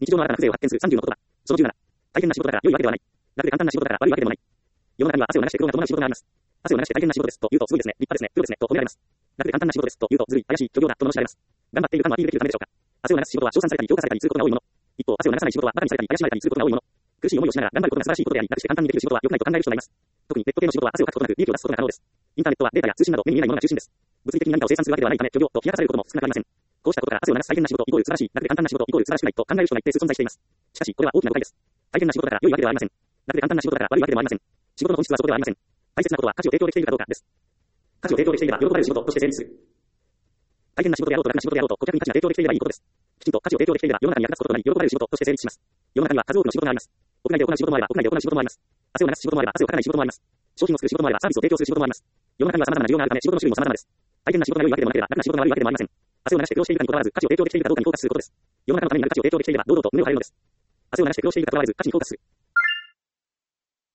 日常の新たな風情を発見する30の言葉。その17。大変な仕事だから良いわけではない。楽で簡単な仕事だから悪いわけでもない。世の中には汗を流して苦労が伴う仕事があります。汗を流して大変な仕事ですと言うとすごいですね、立派ですね、プロですねと褒められます。楽で簡単な仕事ですと言うとずるい、怪しい、虚業だと罵られます。頑張っている感をアピールできるためでしょうか。汗を流す仕事は称賛されたり評価されたりすることが多いもの。一方、汗を流さない仕事は馬鹿にされたり怪しまれたりすることが多いもの。苦しい思いをしながら頑張ることが素晴らしいことであり、楽して簡単にできる仕事は良くないと考える人がいます。特にネット系の仕事は汗をかくことなく利益を出すことが可能です。インターネットはデータや通信など目に見えないものが中心です。物理的に何かを生産するわけではないため、虚業と冷やかされることも少なくありません。こうしたことから汗を流す大変な仕事イコール素晴らしい、楽で簡単な仕事イコール素晴らしくないと考える人が一定数存在しています。しかし、これは大きな誤解です。大変な仕事だから良いわけではありません。楽で簡単な仕事だから悪いわけでもありません。仕事の本質はそこではありません。大切なことは価値を提供できているかどうかです。価値を提供できていれば喜ばれる仕事として成立する。大変な仕事であろうと楽な仕事であろうと顧客に価値が提供できていればいいことです。きちんと価値を提供できていれば世の中に役立つこととなり喜ばれる仕事として成立します。世の中には数多くの仕事があります。屋外で行う仕事もあれば屋内で行う仕事もあります。汗を流す仕事もあれば汗をかかない仕事もあります。商品を作る仕事もあればサービスを提供する仕事もあります。世の中には様々な需要があるため仕事の種類も様々です。大変な仕事が良いわけでもなければ楽な仕事が悪いわけでもありません。汗を流して苦労しているかにこだわらず価値を提供できているかどうかにフォーカスすることです。世の中のためになる価値を提供できていれば堂々と胸を張れるのです。汗を流して苦労しているかとわらず価値にフォーカスする。